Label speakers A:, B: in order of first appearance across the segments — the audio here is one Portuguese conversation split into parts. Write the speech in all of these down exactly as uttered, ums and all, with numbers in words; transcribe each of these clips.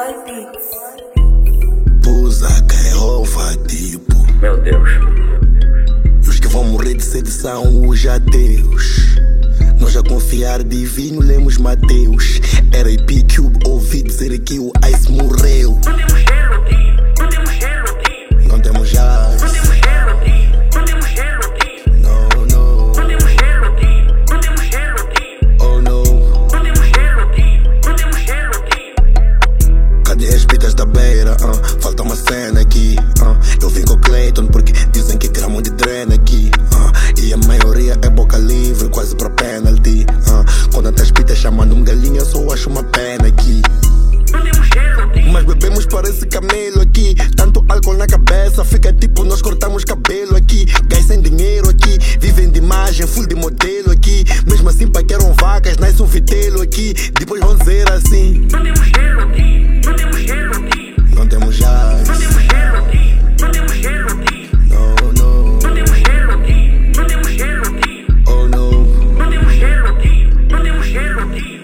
A: Pusa que é ova, tipo.
B: Meu Deus.
A: E os que vão morrer de sede são os ateus. Nós a confiar divino lemos Mateus. Era I P Cube, ouvi dizer que o Ice morreu.
B: Não temos gelo aqui, não temos gelo aqui.
A: Não temos já.
B: Não temos gelo aqui, não temos gelo aqui.
A: Não, não.
B: Não temos gelo aqui, não temos gelo aqui.
A: Oh não.
B: Não temos gelo aqui, não temos gelo aqui.
A: Cadê as pitas da beira? Uh? Falta uma cena aqui. Uh? Eu vim com o Clayton porque dizem que gramam de drena aqui. Uh? E a maioria é boca livre, quase pra penalty. Uh? Quando até as pitas chamando-me galinha, só acho uma pena aqui.
B: Não temos gelo aqui.
A: Mas bebemos parece camelo aqui. Tanto álcool na cabeça, fica tipo nós cortamos cabelo aqui. Gás sem dinheiro aqui, vivem de imagem, full de modelo aqui. Mesmo assim paqueram vacas, nasce um vitelo aqui. Depois vão dizer assim:
B: Não temos gelo aqui, não temos gelo aqui.
A: não temos já.
B: Não temos gelo aqui, não temos gelo aqui.
A: Não, não.
B: Não temos gelo aqui, não temos gelo aqui.
A: Oh não.
B: Não temos gelo aqui, não temos gelo aqui.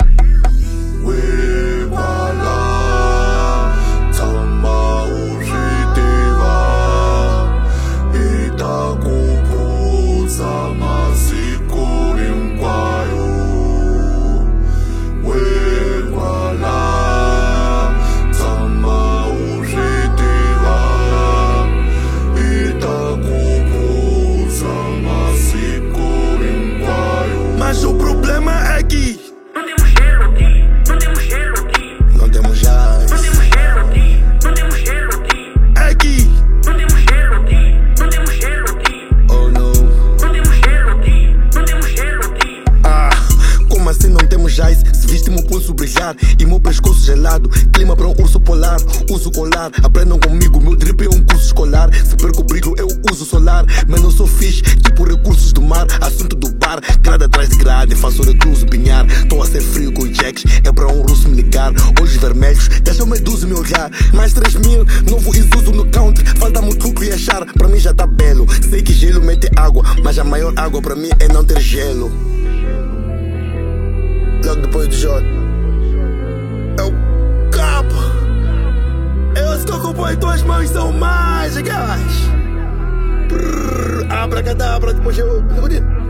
A: Mas o problema é que
B: Não temos gelo aqui, não temos gelo aqui.
A: não temos já.
B: Não temos gelo aqui, não temos gelo aqui.
A: É que
B: Não temos gelo aqui, não temos gelo aqui.
A: oh não.
B: Não temos gelo aqui, não temos gelo aqui.
A: Ah, como assim não temos ice? Se viste meu pulso brilhar e meu pescoço gelado. Clima para um urso polar, uso colar. Aprendam comigo, meu drip é um curso escolar. Se perco o brilho eu uso solar. Mas não sou fixe, tipo recursos do mar. Assunto do bar, grade atrás de grade. Faço recluso pinhar, tô a ser frio com os jacks. É para um russo me ligar, olhos vermelhos deixam medusa me olhar. Mais três mil, novo Isuzu no country. Falta muito lucro e achar, pra mim já tá belo. Sei que gelo mete água, mas a maior água pra mim é não ter gelo. Logo depois do J é o cabo. Eu estou com o tuas mãos são mágicas. Abracadabra, depois eu